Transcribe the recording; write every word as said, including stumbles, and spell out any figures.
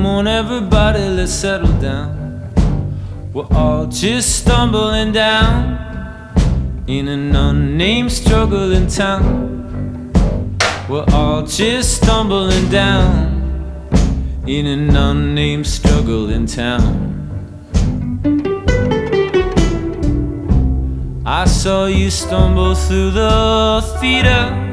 Come on everybody, let's settle down. We're all just stumbling down in an unnamed struggle in town. We're all just stumbling down in an unnamed struggle in town. I saw you stumble through the theater